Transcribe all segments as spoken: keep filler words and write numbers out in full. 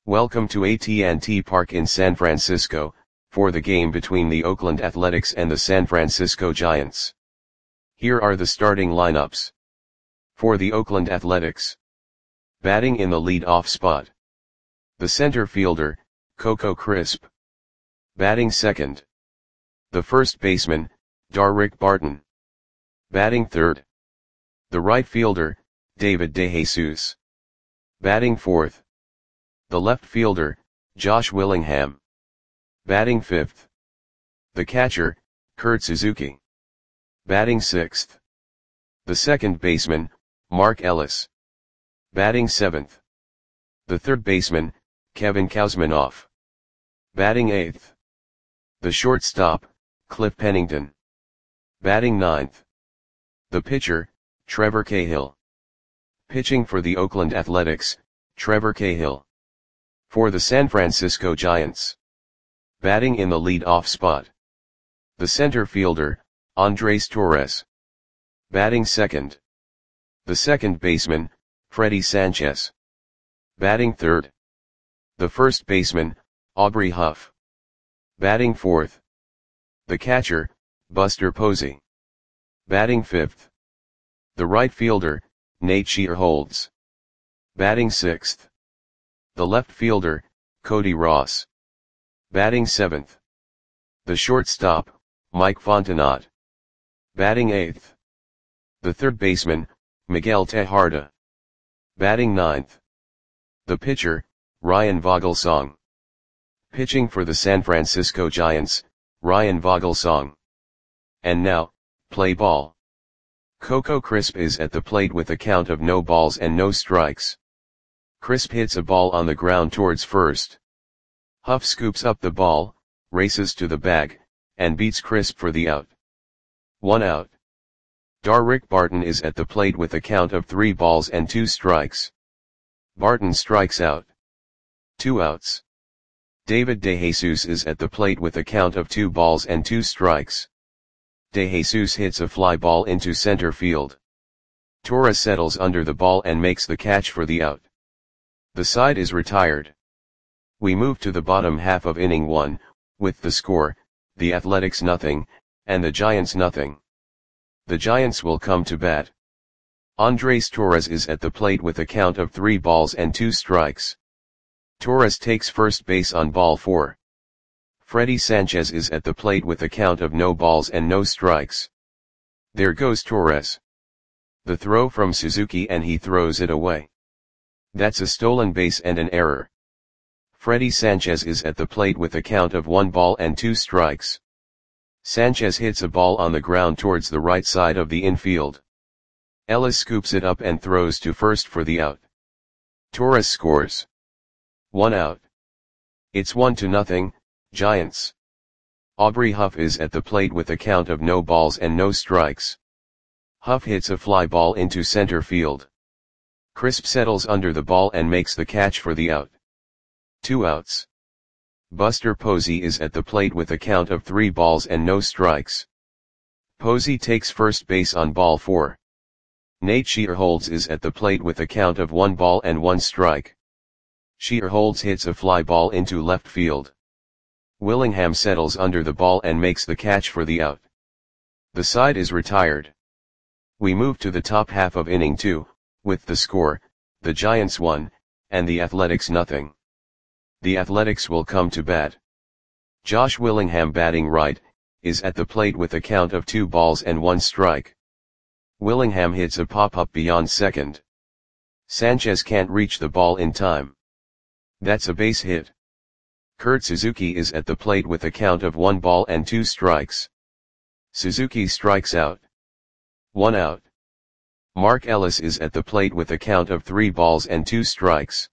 Welcome to A T and T Park in San Francisco, for the game between the Oakland Athletics and the San Francisco Giants. Here are the starting lineups. For the Oakland Athletics. Batting in the lead-off spot. The center fielder, Coco Crisp. Batting second. The first baseman, Darrick Barton. Batting third. The right fielder, David DeJesus. Batting fourth. The left fielder, Josh Willingham. Batting fifth. The catcher, Kurt Suzuki. Batting sixth. The second baseman, Mark Ellis. Batting seventh. The third baseman, Kevin Kouzmanoff. Batting eighth. The shortstop, Cliff Pennington. Batting ninth. The pitcher, Trevor Cahill. Pitching for the Oakland Athletics, Trevor Cahill. For the San Francisco Giants. Batting in the lead-off spot. The center fielder, Andres Torres. Batting second. The second baseman, Freddie Sanchez. Batting third. The first baseman, Aubrey Huff. Batting fourth. The catcher, Buster Posey. Batting fifth. The right fielder, Nate Shearholtz. Batting sixth. The left fielder, Cody Ross. Batting seventh. The shortstop, Mike Fontenot. Batting eighth. The third baseman, Miguel Tejada. Batting ninth. The pitcher, Ryan Vogelsong. Pitching for the San Francisco Giants, Ryan Vogelsong. And now, play ball. Coco Crisp is at the plate with a count of no balls and no strikes. Crisp hits a ball on the ground towards first. Huff scoops up the ball, races to the bag, and beats Crisp for the out. One out. Darrick Barton is at the plate with a count of three balls and two strikes. Barton strikes out. Two outs. David DeJesus is at the plate with a count of two balls and two strikes. DeJesus hits a fly ball into center field. Torres settles under the ball and makes the catch for the out. The side is retired. We move to the bottom half of inning one, with the score, the Athletics nothing, and the Giants nothing. The Giants will come to bat. Andres Torres is at the plate with a count of three balls and two strikes. Torres takes first base on ball four. Freddie Sanchez is at the plate with a count of no balls and no strikes. There goes Torres. The throw from Suzuki and he throws it away. That's a stolen base and an error. Freddie Sanchez is at the plate with a count of one ball and two strikes. Sanchez hits a ball on the ground towards the right side of the infield. Ellis scoops it up and throws to first for the out. Torres scores. One out. It's one to nothing, Giants. Aubrey Huff is at the plate with a count of no balls and no strikes. Huff hits a fly ball into center field. Crisp settles under the ball and makes the catch for the out. Two outs. Buster Posey is at the plate with a count of three balls and no strikes. Posey takes first base on ball four. Nate Shearholtz is at the plate with a count of one ball and one strike. Shearholtz hits a fly ball into left field. Willingham settles under the ball and makes the catch for the out. The side is retired. We move to the top half of inning two, with the score, the Giants one, and the Athletics nothing. The Athletics will come to bat. Josh Willingham batting right, is at the plate with a count of two balls and one strike. Willingham hits a pop-up beyond second. Sanchez can't reach the ball in time. That's a base hit. Kurt Suzuki is at the plate with a count of one ball and two strikes. Suzuki strikes out. One out. Mark Ellis is at the plate with a count of three balls and two strikes.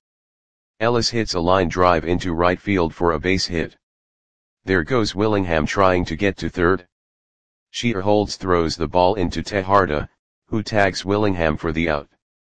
Ellis hits a line drive into right field for a base hit. There goes Willingham trying to get to third. Shearholtz throws the ball into Tejada, who tags Willingham for the out.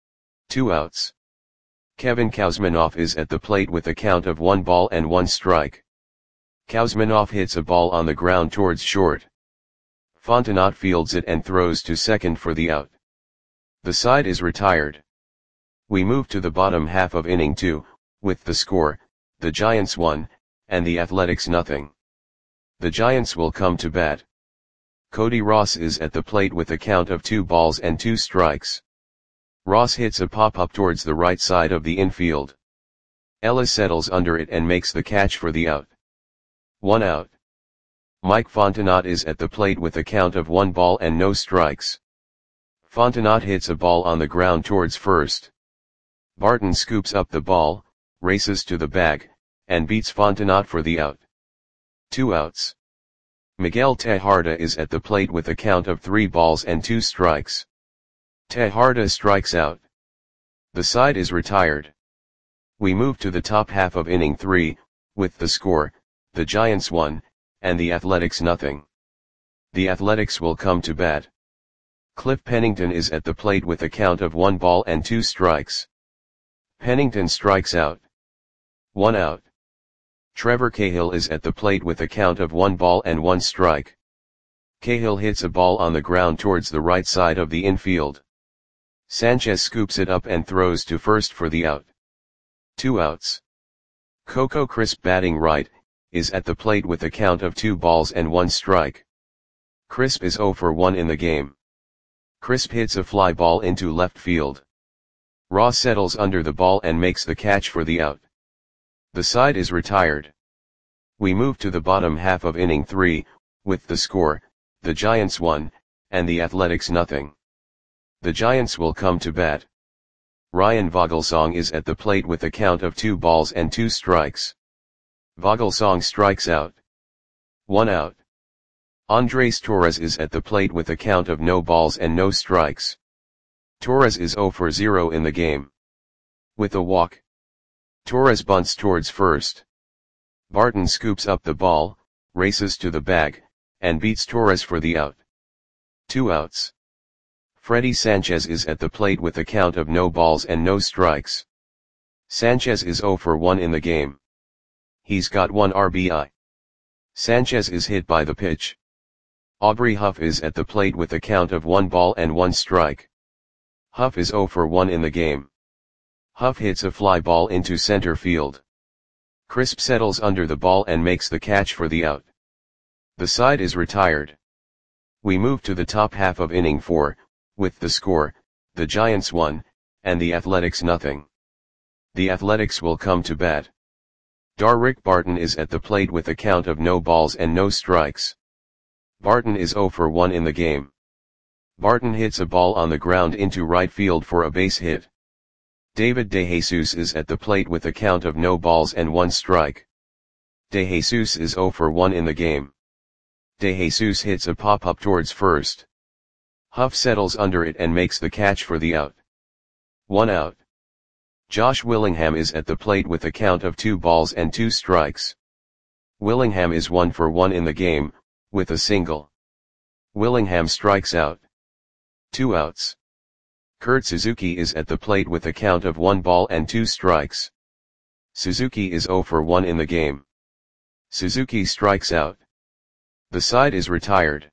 Two outs. Kevin Kouzmanoff is at the plate with a count of one ball and one strike. Kouzmanoff hits a ball on the ground towards short. Fontenot fields it and throws to second for the out. The side is retired. We move to the bottom half of inning two, with the score, the Giants one, and the Athletics nothing. The Giants will come to bat. Cody Ross is at the plate with a count of two balls and two strikes. Ross hits a pop-up towards the right side of the infield. Ellis settles under it and makes the catch for the out. One out. Mike Fontenot is at the plate with a count of one ball and no strikes. Fontenot hits a ball on the ground towards first. Barton scoops up the ball, races to the bag, and beats Fontenot for the out. Two outs. Miguel Tejada is at the plate with a count of three balls and two strikes. Tejada strikes out. The side is retired. We move to the top half of inning three, with the score, the Giants one, and the Athletics nothing. The Athletics will come to bat. Cliff Pennington is at the plate with a count of one ball and two strikes. Pennington strikes out. One out. Trevor Cahill is at the plate with a count of one ball and one strike. Cahill hits a ball on the ground towards the right side of the infield. Sanchez scoops it up and throws to first for the out. Two outs. Coco Crisp, batting right, is at the plate with a count of two balls and one strike. Crisp is oh for one in the game. Crisp hits a fly ball into left field. Ross settles under the ball and makes the catch for the out. The side is retired. We move to the bottom half of inning three, with the score, the Giants one, and the Athletics nothing. The Giants will come to bat. Ryan Vogelsong is at the plate with a count of two balls and two strikes. Vogelsong strikes out. One out. Andres Torres is at the plate with a count of no balls and no strikes. Torres is oh for zero in the game. With a walk. Torres bunts towards first. Barton scoops up the ball, races to the bag, and beats Torres for the out. Two outs. Freddy Sanchez is at the plate with a count of no balls and no strikes. Sanchez is oh for one in the game. He's got one R B I. Sanchez is hit by the pitch. Aubrey Huff is at the plate with a count of one ball and one strike. Huff is oh for one in the game. Huff hits a fly ball into center field. Crisp settles under the ball and makes the catch for the out. The side is retired. We move to the top half of inning four, with the score, the Giants one, and the Athletics nothing. The Athletics will come to bat. Darrick Barton is at the plate with a count of no balls and no strikes. Barton is oh for one in the game. Barton hits a ball on the ground into right field for a base hit. David DeJesus is at the plate with a count of no balls and one strike. DeJesus is oh for one in the game. DeJesus hits a pop-up towards first. Huff settles under it and makes the catch for the out. One out. Josh Willingham is at the plate with a count of two balls and two strikes. Willingham is one for one in the game, with a single. Willingham strikes out. Two outs. Kurt Suzuki is at the plate with a count of one ball and two strikes. Suzuki is oh for one in the game. Suzuki strikes out. The side is retired.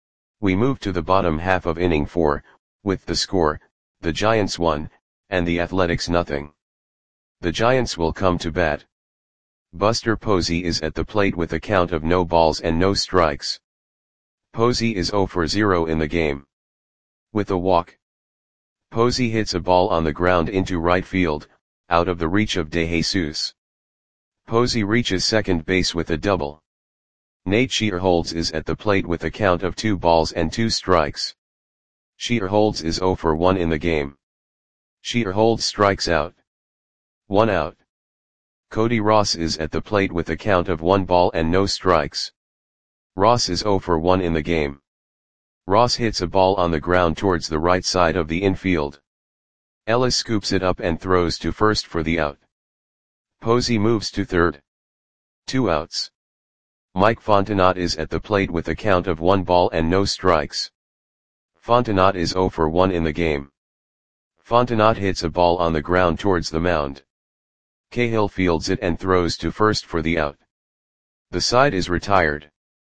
We move to the bottom half of inning four, with the score, the Giants one, and the Athletics nothing. The Giants will come to bat. Buster Posey is at the plate with a count of no balls and no strikes. Posey is oh for zero in the game. With a walk. Posey hits a ball on the ground into right field, out of the reach of DeJesus. Posey reaches second base with a double. Nate Shearholds is at the plate with a count of two balls and two strikes. Shearholds is oh for one in the game. Shearholds strikes out. One out. Cody Ross is at the plate with a count of one ball and no strikes. Ross is oh for one in the game. Ross hits a ball on the ground towards the right side of the infield. Ellis scoops it up and throws to first for the out. Posey moves to third. Two outs. Mike Fontenot is at the plate with a count of one ball and no strikes. Fontenot is oh for one in the game. Fontenot hits a ball on the ground towards the mound. Cahill fields it and throws to first for the out. The side is retired.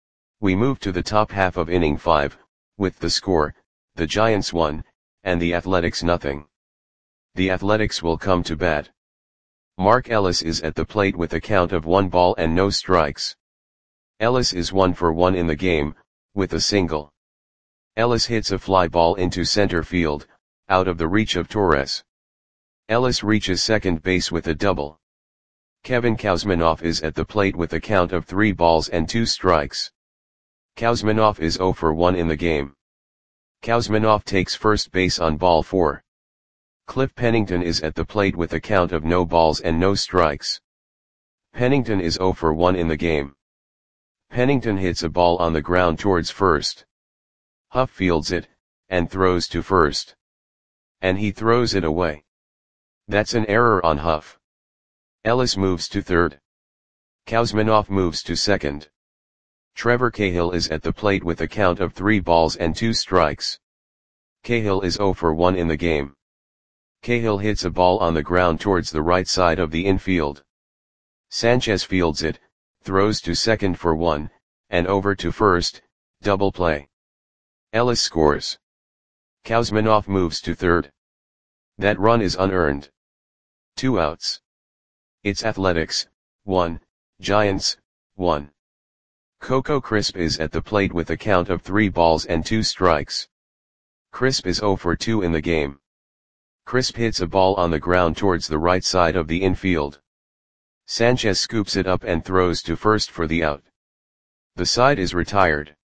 We move to the top half of inning five, with the score, the Giants one, and the Athletics nothing. The Athletics will come to bat. Mark Ellis is at the plate with a count of one ball and no strikes. Ellis is one for one in the game, with a single. Ellis hits a fly ball into center field, out of the reach of Torres. Ellis reaches second base with a double. Kevin Kouzmanoff is at the plate with a count of three balls and two strikes. Kouzmanoff is zero for one in the game. Kouzmanoff takes first base on ball four. Cliff Pennington is at the plate with a count of no balls and no strikes. Pennington is zero for one in the game. Pennington hits a ball on the ground towards first. Huff fields it, and throws to first. And he throws it away. That's an error on Huff. Ellis moves to third. Kouzmanoff moves to second. Trevor Cahill is at the plate with a count of three balls and two strikes. Cahill is zero for one in the game. Cahill hits a ball on the ground towards the right side of the infield. Sanchez fields it, throws to second for one, and over to first, double play. Ellis scores. Kouzmanoff moves to third. That run is unearned. Two outs. It's Athletics, one, Giants, one. Coco Crisp is at the plate with a count of three balls and two strikes. Crisp is zero for two in the game. Crisp hits a ball on the ground towards the right side of the infield. Sanchez scoops it up and throws to first for the out. The side is retired.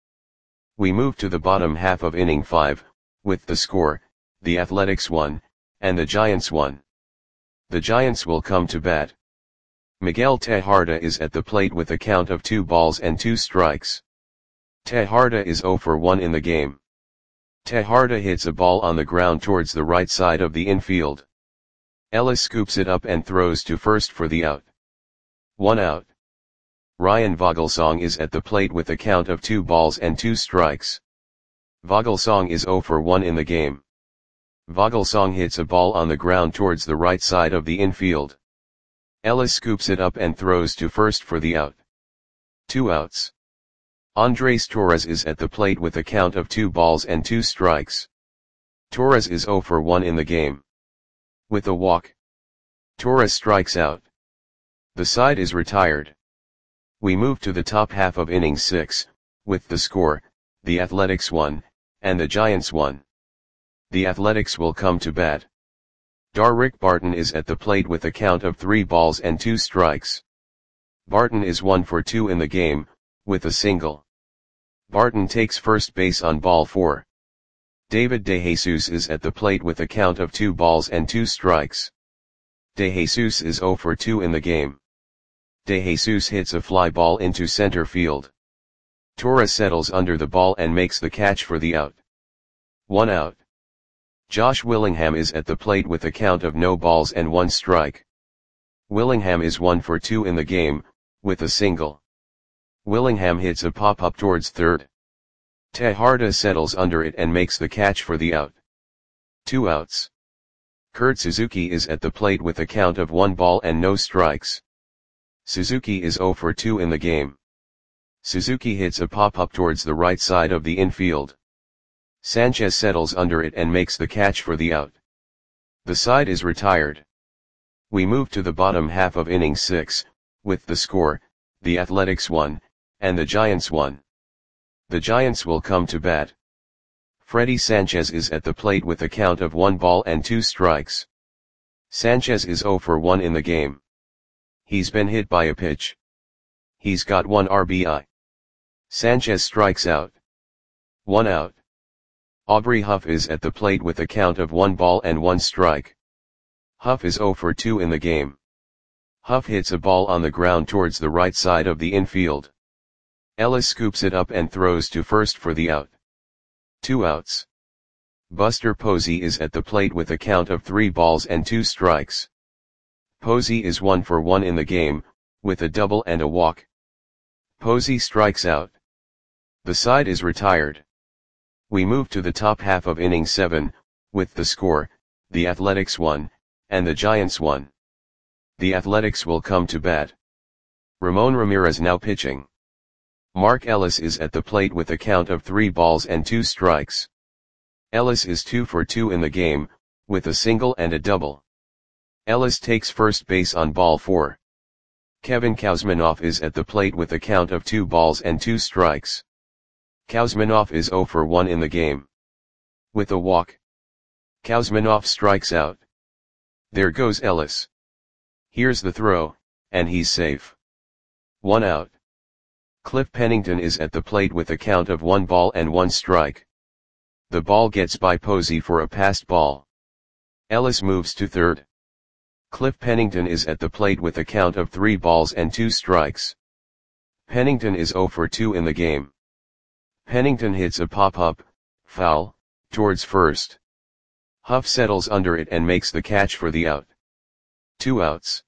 We move to the bottom half of inning five, with the score, the Athletics one, and the Giants one. The Giants will come to bat. Miguel Tejada is at the plate with a count of two balls and two strikes. Tejada is zero for one in the game. Tejada hits a ball on the ground towards the right side of the infield. Ellis scoops it up and throws to first for the out. One out. Ryan Vogelsong is at the plate with a count of two balls and two strikes. Vogelsong is zero for one in the game. Vogelsong hits a ball on the ground towards the right side of the infield. Ellis scoops it up and throws to first for the out. Two outs. Andres Torres is at the plate with a count of two balls and two strikes. Torres is zero for one in the game. With a walk, Torres strikes out. The side is retired. We move to the top half of inning six, with the score, the Athletics one, and the Giants one. The Athletics will come to bat. Darrick Barton is at the plate with a count of three balls and two strikes. Barton is one for two in the game, with a single. Barton takes first base on ball four. David DeJesus is at the plate with a count of two balls and two strikes. DeJesus is zero for two in the game. DeJesus hits a fly ball into center field. Torres settles under the ball and makes the catch for the out. One out. Josh Willingham is at the plate with a count of no balls and one strike. Willingham is one for two in the game, with a single. Willingham hits a pop-up towards third. Tejada settles under it and makes the catch for the out. Two outs. Kurt Suzuki is at the plate with a count of one ball and no strikes. Suzuki is zero for two in the game. Suzuki hits a pop-up towards the right side of the infield. Sanchez settles under it and makes the catch for the out. The side is retired. We move to the bottom half of inning six, with the score, the Athletics one, and the Giants one. The Giants will come to bat. Freddie Sanchez is at the plate with a count of one ball and two strikes. Sanchez is zero for one in the game. He's been hit by a pitch. He's got one R B I. Sanchez strikes out. One out. Aubrey Huff is at the plate with a count of one ball and one strike. Huff is zero for two in the game. Huff hits a ball on the ground towards the right side of the infield. Ellis scoops it up and throws to first for the out. Two outs. Buster Posey is at the plate with a count of three balls and two strikes. Posey is one for one in the game, with a double and a walk. Posey strikes out. The side is retired. We move to the top half of inning seven, with the score, the Athletics one, and the Giants one. The Athletics will come to bat. Ramon Ramirez now pitching. Mark Ellis is at the plate with a count of three balls and two strikes. Ellis is two for two in the game, with a single and a double. Ellis takes first base on ball four. Kevin Kouzmanoff is at the plate with a count of two balls and two strikes. Kouzmanoff is zero for one in the game. With a walk, Kouzmanoff strikes out. There goes Ellis. Here's the throw, and he's safe. One out. Cliff Pennington is at the plate with a count of one ball and one strike. The ball gets by Posey for a passed ball. Ellis moves to third. Cliff Pennington is at the plate with a count of three balls and two strikes. Pennington is zero for two in the game. Pennington hits a pop-up, foul, towards first. Huff settles under it and makes the catch for the out. Two outs.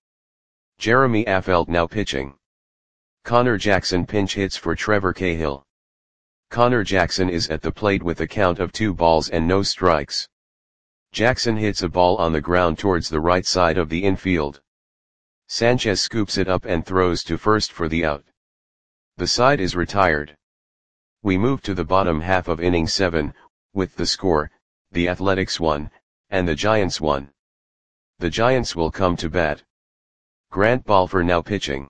Jeremy Affeldt now pitching. Connor Jackson pinch hits for Trevor Cahill. Connor Jackson is at the plate with a count of two balls and no strikes. Jackson hits a ball on the ground towards the right side of the infield. Sanchez scoops it up and throws to first for the out. The side is retired. We move to the bottom half of inning seven, with the score, the Athletics one, and the Giants one. The Giants will come to bat. Grant Balfour now pitching.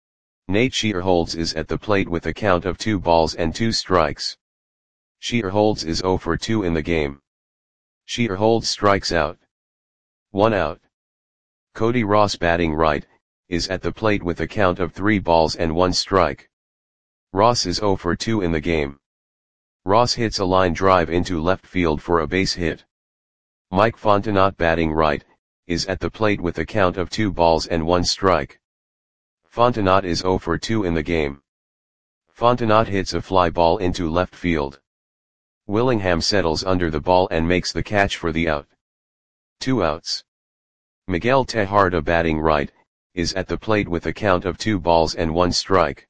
Nate Shearholtz is at the plate with a count of two balls and two strikes. Shearholtz is zero for two in the game. Shearholtz strikes out. One out. Cody Ross batting right, is at the plate with a count of three balls and one strike. Ross is zero for two in the game. Ross hits a line drive into left field for a base hit. Mike Fontenot batting right, is at the plate with a count of two balls and one strike. Fontenot is zero for two in the game. Fontenot hits a fly ball into left field. Willingham settles under the ball and makes the catch for the out. Two outs. Miguel Tejada batting right, is at the plate with a count of two balls and one strike.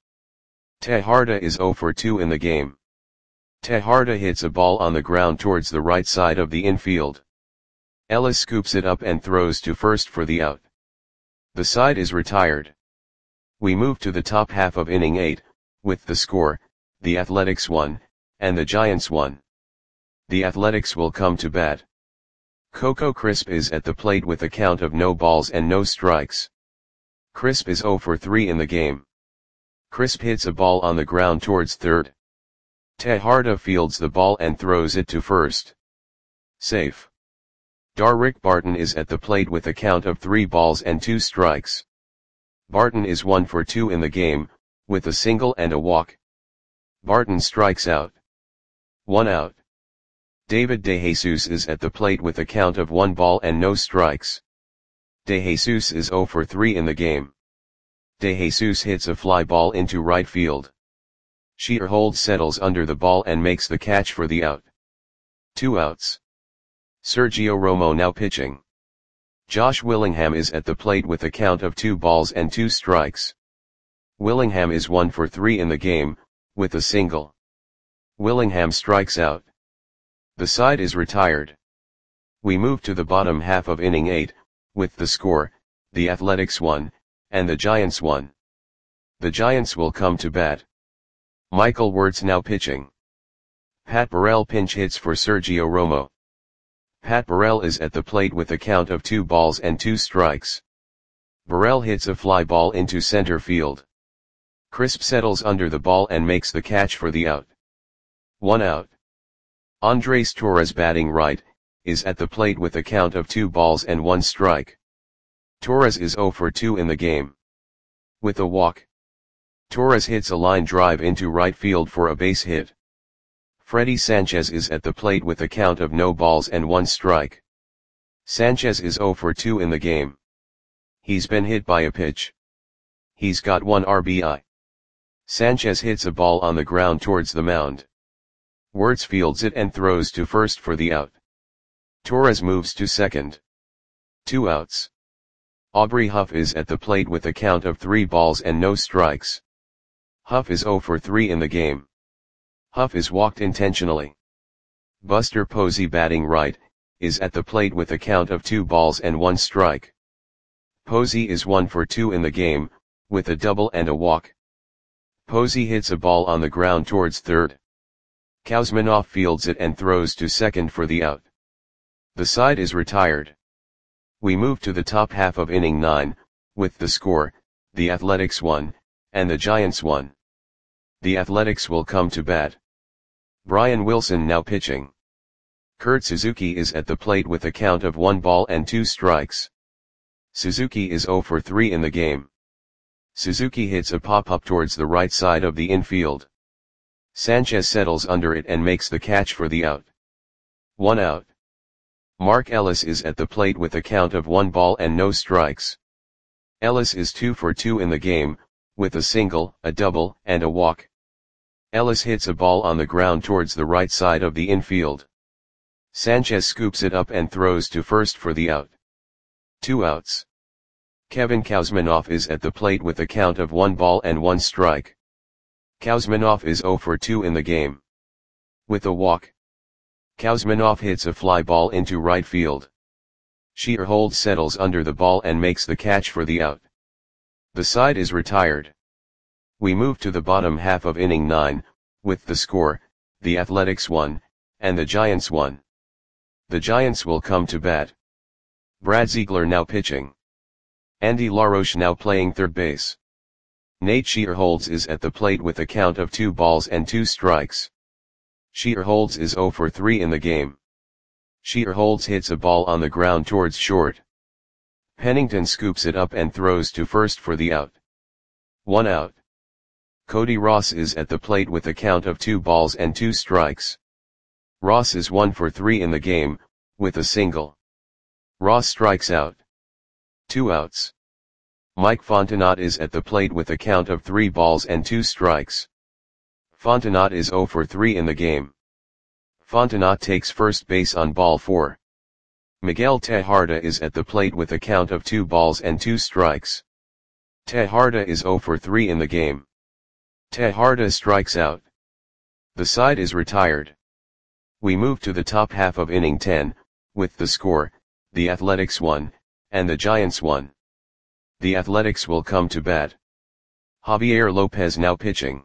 Tejada is zero for two in the game. Tejada hits a ball on the ground towards the right side of the infield. Ellis scoops it up and throws to first for the out. The side is retired. We move to the top half of inning eight, with the score, the Athletics one, and the Giants one. The Athletics will come to bat. Coco Crisp is at the plate with a count of no balls and no strikes. Crisp is zero for three in the game. Crisp hits a ball on the ground towards third. Tejada fields the ball and throws it to first. Safe. Darrick Barton is at the plate with a count of three balls and two strikes. Barton is one for two in the game, with a single and a walk. Barton strikes out. One out. David DeJesus is at the plate with a count of one ball and no strikes. DeJesus is zero for three in the game. DeJesus hits a fly ball into right field. Shearholtz settles under the ball and makes the catch for the out. Two outs. Sergio Romo now pitching. Josh Willingham is at the plate with a count of two balls and two strikes. Willingham is one for three in the game, with a single. Willingham strikes out. The side is retired. We move to the bottom half of inning eight, with the score, the Athletics one, and the Giants one. The Giants will come to bat. Michael Wirtz now pitching. Pat Burrell pinch hits for Sergio Romo. Pat Burrell is at the plate with a count of two balls and two strikes. Burrell hits a fly ball into center field. Crisp settles under the ball and makes the catch for the out. One out. Andres Torres batting right, is at the plate with a count of two balls and one strike. Torres is zero for two in the game. With a walk, Torres hits a line drive into right field for a base hit. Freddie Sanchez is at the plate with a count of no balls and one strike. Sanchez is zero for two in the game. He's been hit by a pitch. He's got one R B I. Sanchez hits a ball on the ground towards the mound. Wirtz fields it and throws to first for the out. Torres moves to second. Two outs. Aubrey Huff is at the plate with a count of three balls and no strikes. Huff is zero for three in the game. Huff is walked intentionally. Buster Posey batting right, is at the plate with a count of two balls and one strike. Posey is one for two in the game, with a double and a walk. Posey hits a ball on the ground towards third. Kouzmanoff fields it and throws to second for the out. The side is retired. We move to the top half of inning nine, with the score, the Athletics one, and the Giants one. The Athletics will come to bat. Brian Wilson now pitching. Kurt Suzuki is at the plate with a count of one ball and two strikes. Suzuki is zero for three in the game. Suzuki hits a pop-up towards the right side of the infield. Sanchez settles under it and makes the catch for the out. One out. Mark Ellis is at the plate with a count of one ball and no strikes. Ellis is two for two in the game, with a single, a double, and a walk. Ellis hits a ball on the ground towards the right side of the infield. Sanchez scoops it up and throws to first for the out. Two outs. Kevin Kouzmanoff is at the plate with a count of one ball and one strike. Kouzmanoff is zero for two in the game. With a walk. Kouzmanoff hits a fly ball into right field. Shearholtz settles under the ball and makes the catch for the out. The side is retired. We move to the bottom half of inning nine, with the score, the Athletics one, and the Giants one. The Giants will come to bat. Brad Ziegler now pitching. Andy LaRoche now playing third base. Nate Shearholtz is at the plate with a count of two balls and two strikes. Shearholtz is zero for three in the game. Shearholtz hits a ball on the ground towards short. Pennington scoops it up and throws to first for the out. One out. Cody Ross is at the plate with a count of two balls and two strikes. Ross is one for three in the game, with a single. Ross strikes out. Two outs. Mike Fontenot is at the plate with a count of three balls and two strikes. Fontenot is zero for three in the game. Fontenot takes first base on ball four. Miguel Tejada is at the plate with a count of two balls and two strikes. Tejada is zero for three in the game. Tejada strikes out. The side is retired. We move to the top half of inning ten, with the score, the Athletics one, and the Giants one. The Athletics will come to bat. Javier Lopez now pitching.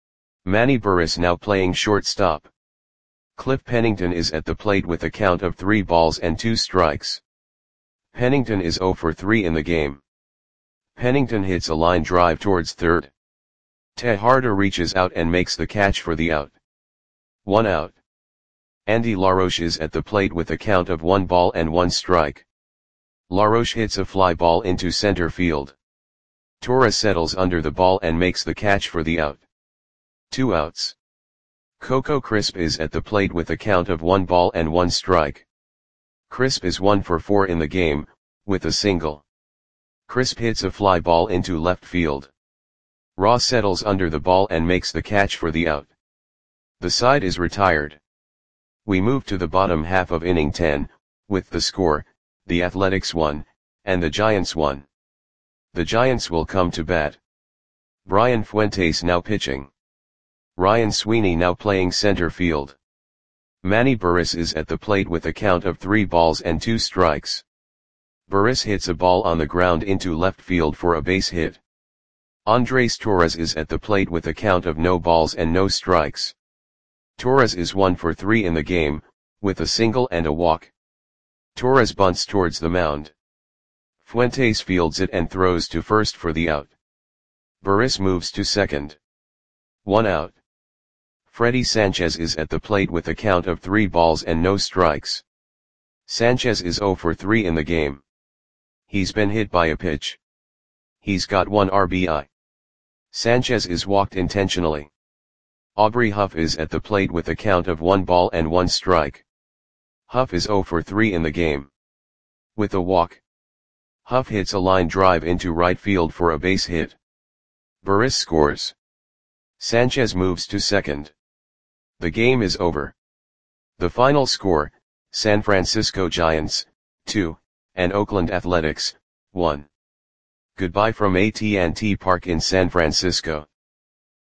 Manny Burris now playing shortstop. Cliff Pennington is at the plate with a count of three balls and two strikes. Pennington is zero for three in the game. Pennington hits a line drive towards third. Tejada reaches out and makes the catch for the out. One out. Andy LaRoche is at the plate with a count of one ball and one strike. LaRoche hits a fly ball into center field. Torres settles under the ball and makes the catch for the out. Two outs. Coco Crisp is at the plate with a count of one ball and one strike. Crisp is one for four in the game, with a single. Crisp hits a fly ball into left field. Ross settles under the ball and makes the catch for the out. The side is retired. We move to the bottom half of inning ten, with the score, the Athletics one, and the Giants one. The Giants will come to bat. Brian Fuentes now pitching. Ryan Sweeney now playing center field. Manny Burris is at the plate with a count of three balls and two strikes. Burris hits a ball on the ground into left field for a base hit. Andres Torres is at the plate with a count of no balls and no strikes. Torres is one for three in the game, with a single and a walk. Torres bunts towards the mound. Fuentes fields it and throws to first for the out. Burris moves to second. One out. Freddy Sanchez is at the plate with a count of three balls and no strikes. Sanchez is zero for three in the game. He's been hit by a pitch. He's got one R B I. Sanchez is walked intentionally. Aubrey Huff is at the plate with a count of one ball and one strike. Huff is zero for three in the game. With a walk. Huff hits a line drive into right field for a base hit. Burris scores. Sanchez moves to second. The game is over. The final score, San Francisco Giants, two, and Oakland Athletics, one. Goodbye from A T and T Park in San Francisco.